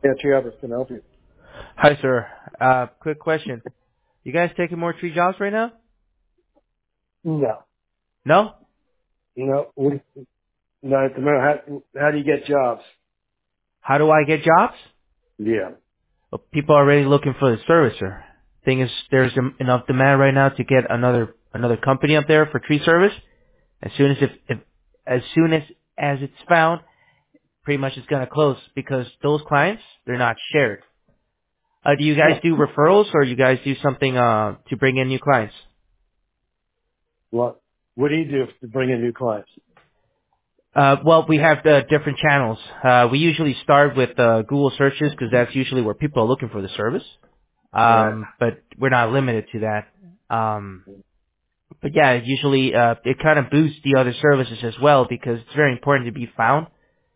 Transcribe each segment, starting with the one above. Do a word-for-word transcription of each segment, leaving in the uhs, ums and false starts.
Yeah, Travis can help you. Hi, sir. Uh, quick question. You guys taking more tree jobs right now? No. No? No, we, no, at the moment, how, how do you get jobs? How do I get jobs? Yeah. Well, people are already looking for the service, sir. Thing is, there's em- enough demand right now to get another another company up there for tree service. As soon as if, if as soon as as it's found, pretty much it's gonna close because those clients they're not shared. Uh, do you guys Huh. do referrals or you guys do something uh to bring in new clients? What, what do you do to bring in new clients? Uh, well, we have uh, different channels. Uh, we usually start with uh, Google searches because that's usually where people are looking for the service. Right. Um, but we're not limited to that. Um, but yeah, usually uh, it kind of boosts the other services as well because it's very important to be found,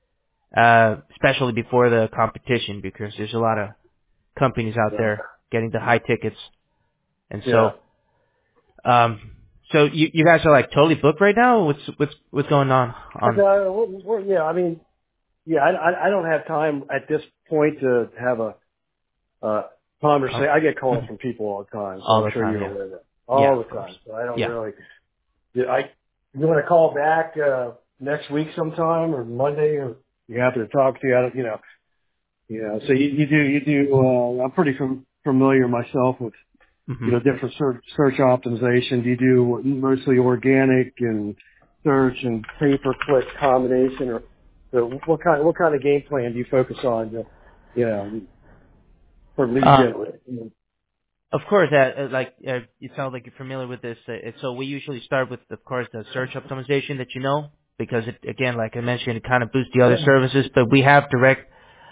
uh, especially before the competition because there's a lot of companies out Yeah. there getting the high tickets, and Yeah. so um, so you you guys are like totally booked right now. What's what's what's going on Okay, on? we're, we're, yeah, I mean, yeah, I, I I don't have time at this point to have a, uh, on conversation. I get calls from people all the time, so all I'm the sure time, you're yeah, aware of that. yeah, All the of course, time. So I don't yeah. really, yeah, I, you want to call back, uh, next week sometime or Monday or you happen to talk to you? I don't, you know, you know, so you, you do, you do, uh, I'm pretty fam- familiar myself with, hmm you know, different search, search optimization. Do you do mostly organic and search and pay-per-click combination, or so what kind what kind of game plan do you focus on? To, you know, for lead Um, generation? Of course, uh, uh, like uh, it sounds like you're familiar with this. Uh, it- so we usually start with, of course, the search optimization that you know, because it, again, like I mentioned, it kind of boosts the other services. But we have direct,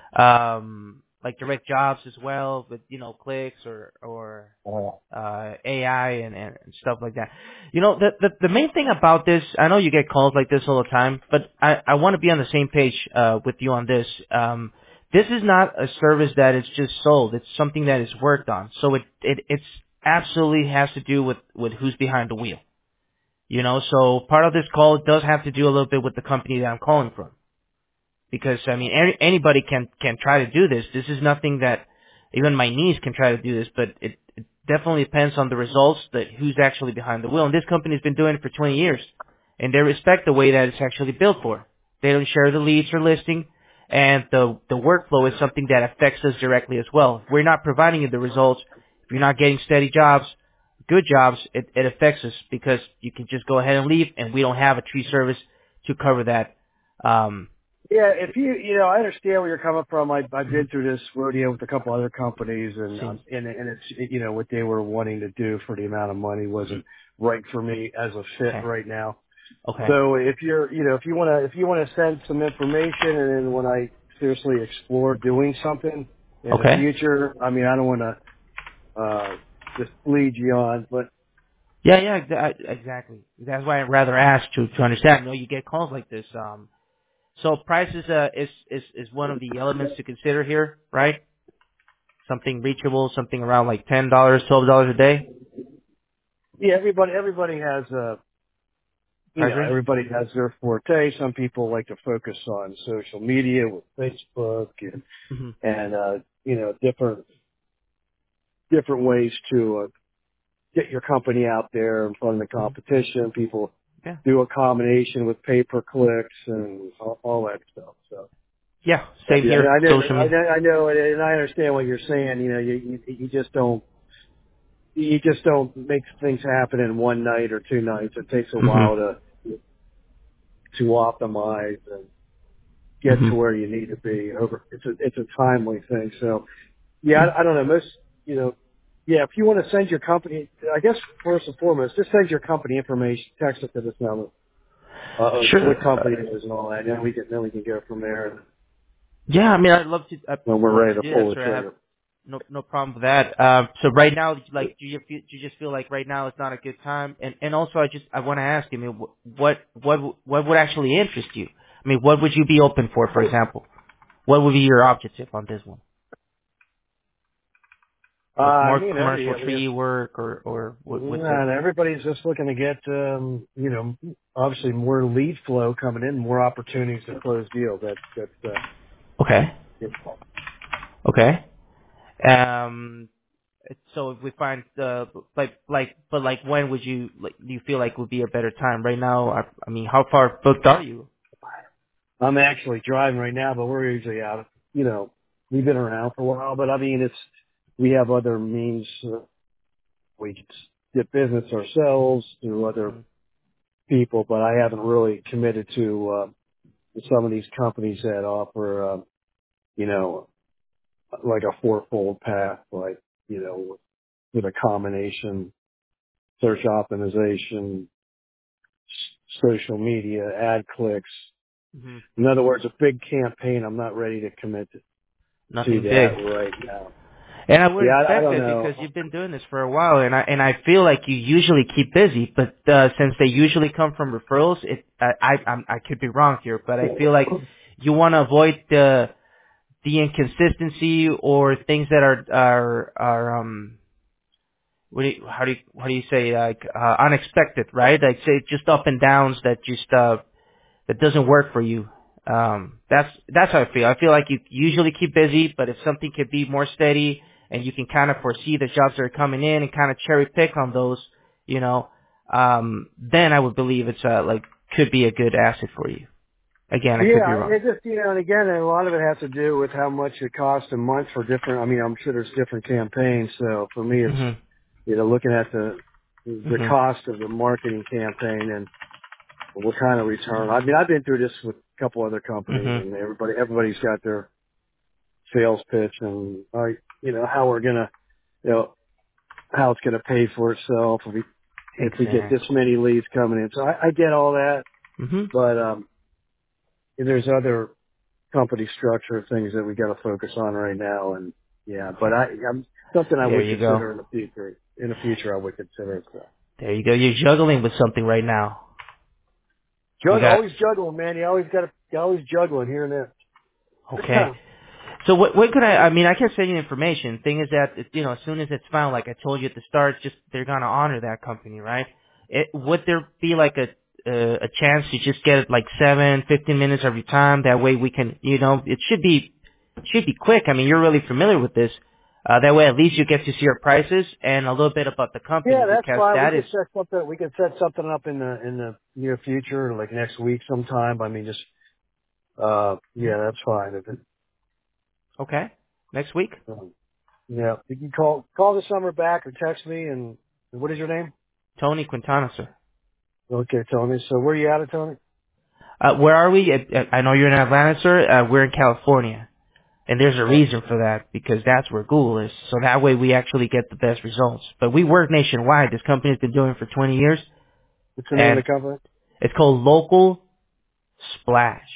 um, like direct jobs as well, with you know clicks or or Uh, uh, A I and, and stuff like that. You know, the, the the main thing about this, I know you get calls like this all the time, but I I want to be on the same page uh, with you on this. Um, this is not a service that is just sold. It's something that is worked on. So it it it's absolutely has to do with with who's behind the wheel. You know, so part of this call does have to do a little bit with the company that I'm calling from, because I mean any, anybody can can try to do this. This is nothing that even my niece can try to do this, but it, it definitely depends on the results, that who's actually behind the wheel. And this company's been doing it for twenty years, and they respect the way that it's actually built for. They don't share the leads or listing, and the the workflow is something that affects us directly as well. If we're not providing you the results, if you're not getting steady jobs, good jobs, it, it affects us because you can just go ahead and leave, and we don't have a tree service to cover that. Um, yeah, if you you know, I understand where you're coming from. I I've been mhm. through this rodeo with a couple other companies, and Seems um, and and it's you know what they were wanting to do for the amount of money wasn't right for me as a fit okay. right now. Okay. So if you're, you know, if you want to, if you want to send some information, and then when I seriously explore doing something in the Okay. future, I mean, I don't want to uh just lead you on, but Yeah, yeah, exa- exactly. That's why I'd rather ask to to understand. I know you get calls like this. Um, so price is uh is is is one of the elements to consider here, right? Something reachable, something around like ten dollars, twelve dollars a day. yeah, everybody, everybody has, uh, you Price know, range. everybody has their forte. Some people like to focus on social media with Facebook and Mm-hmm. and uh, you know, different different ways to uh, get your company out there in front of the hmm competition. People Yeah. do a combination with pay per clicks and all, all that stuff. So, Yeah. but Same yeah, here. I know, Social I media. know, I know, and and I understand what you're saying. You know, you you, you just don't you just don't make things happen in one night or two nights. It takes a while Mm-hmm. to to optimize and get Mm-hmm. to where you need to be. Over, it's a it's a timely thing. So, yeah, Yeah. I, I don't know. Most, you know, yeah, if you want to send your company, I guess first and foremost, just send your company information, text it to this number, uh, what Sure. company it is and all that, and then we can then we can go from there Yeah, I mean, I'd love to. I'd when we're love ready to to do that, pull the sir. I have trigger. no no problem with that. Um, so right now, like, do you feel, do you just feel like right now it's not a good time? And and also, I just I want to ask you, I mean, wh- what what what would actually interest you? I mean, what would you be open for, for example? What would be your objective on this one? Uh, Like I more mean, every, commercial I mean, tree work, or or what, what's it? and everybody's just looking to get, um, you know, obviously more lead flow coming in, more opportunities to close deals. That's that's uh, Okay. yeah. Okay. Um. So if we find uh like like but like when would you like do you feel like would be a better time right now? I, I mean, how far booked are you? I'm actually driving right now, but we're usually out. of- You know, we've been around for a while, but I mean, it's we have other means. Uh, we can get business ourselves through other Hmm. people, but I haven't really committed to uh, some of these companies that offer, uh, you know, like a fourfold path, like you know, with a combination search optimization, s- social media, ad clicks. Hmm. In other words, a big campaign. I'm not ready to commit to to Nothing big. that right now. And I Yeah, wouldn't I, I expect don't it because know. you've been doing this for a while, and I and I feel like you usually keep busy. But uh, since they usually come from referrals, it I I, I'm, I could be wrong here, but I feel like you want to avoid the the inconsistency or things that are are are um what do you, how do you how do you say like uh, unexpected, right? Like say just up and downs that just uh that doesn't work for you. Um, that's that's how I feel. I feel like you usually keep busy, but if something could be more steady and you can kind of foresee the jobs that are coming in and kind of cherry pick on those, you know, um, then I would believe it's uh, like could be a good asset for you. Again, I could be Yeah, wrong. it just, you know, and again, a lot of it has to do with how much it costs a month for different, I mean, I'm sure there's different campaigns. So for me, it's, Mhm. you know, looking at the, the Mhm. cost of the marketing campaign and what kind of return. I mean, I've been through this with a couple other companies Mhm. and everybody, everybody's got their sales pitch and, uh, you know, how we're going to, you know, how it's going to pay for itself if we, if we get this Exactly. many leads coming in. So I, I get all that, Mhm. but, um, there's other company structure, things that we got to focus on right now. And yeah, but Okay. I, I'm something I There would you go. consider in the future. In the future, I would consider. So. There you go. You're juggling with something right now. You Juggle, got always juggling, man. You always got to, you always juggling here and there. okay. So what, what could I, I mean, I can send you information. Thing is that, you know, as soon as it's found, like I told you at the start, just, they're gonna honor that company, right? It, would there be like a, uh, a chance to just get like seven, fifteen minutes every time? That way we can, you know, it should be, should be quick. I mean, you're really familiar with this. Uh, that way at least you get to see our prices and a little bit about the Yeah, company that's because fine. We that could is, set something. We could set something up in the in the near future, like next week sometime. I mean, just uh, yeah, that's fine. If it, okay, next week. um, yeah, you can call call this number back or text me. And what is your name? Tony Quintana, sir. Okay, Tony. So where you at, it, Tony? Uh, where are we? I, I know you're in Atlanta, sir. Uh, we're in California. And there's a Oh, reason for that because that's where Google is. So that way we actually get the best results. But we work nationwide. This company's been doing it for twenty years what's the name and of the company? it's called Local Splash.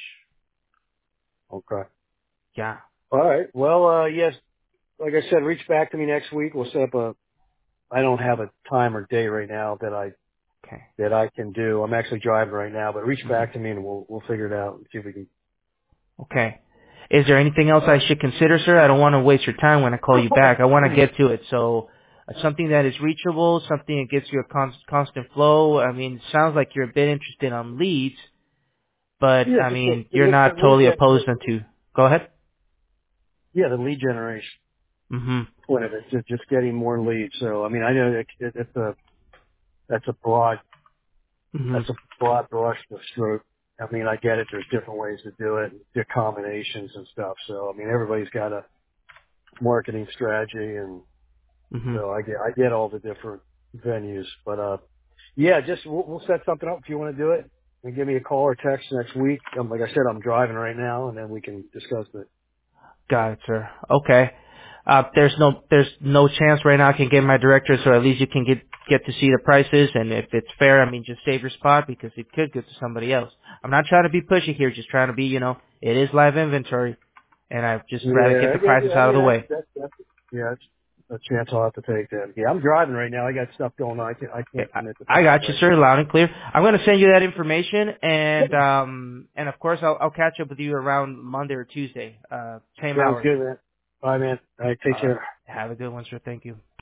Okay. Yeah. All right. Well, uh, yes, like I said, reach back to me next week. We'll set up a, I don't have a time or day right now that I, Okay. that I can do. I'm actually driving right now, but reach Hmm. back to me and we'll, we'll figure it out and see if we can. Okay. Is there anything else I should consider, sir? I don't want to waste your time when I call you back. I want to get to it. So uh, something that is reachable, something that gets you a con- constant flow. I mean, it sounds like you're a bit interested on leads, but Yeah, I just the, mean, the, you're lead- not the lead totally gen, opposed to. Go ahead. yeah, the lead generation Mm-hmm. point of it, just, just getting more leads. So, I mean, I know that it, it's a, that's a broad, Mm-hmm. that's a broad brush stroke. I mean, I get it. There's different ways to do it, the combinations and stuff. So, I mean, everybody's got a marketing strategy and, Mm-hmm. so I get I get all the different venues, but uh, yeah, just we'll, we'll set something up if you want to do it, and give me a call or text next week. Um, like I said, I'm driving right now, and then we can discuss it. Got it, sir. Okay. Uh, there's no, there's no chance right now I can get my director, so at least you can get, get to see the prices, and if it's fair, I mean, just save your spot because it could go to somebody else. I'm not trying to be pushy here, just trying to be, you know, it is live inventory, and I'd just rather get Yeah, the I get, prices yeah, I out of mean the that's way. that's, that's yeah, it's a chance I'll have to take then. Yeah, I'm driving right now. I got stuff going on. I can't I Okay, can't commit to I, I something got you, right sir, now. loud and clear. I'm going to send you that information, and, um, and of course, I'll, I'll catch up with you around Monday or Tuesday, uh, same Sounds hour. good, man. Bye, man. All right, take All right. care. Have a good one, sir. Thank you.